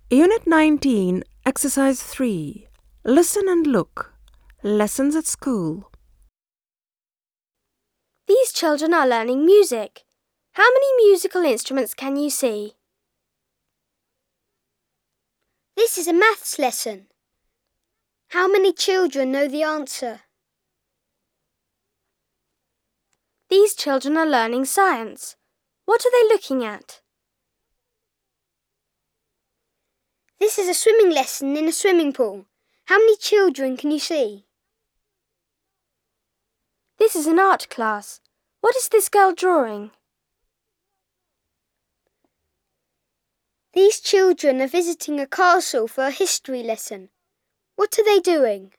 Unit 19, Exercise 3. Listen and look. Lessons at school. These children are learning music. How many musical instruments can you see? This is a maths lesson. How many children know the answer? These children are learning science. What are they looking at? This is a swimming lesson in a swimming pool. How many children can you see? This is an art class. What is this girl drawing? These children are visiting a castle for a history lesson. What are they doing?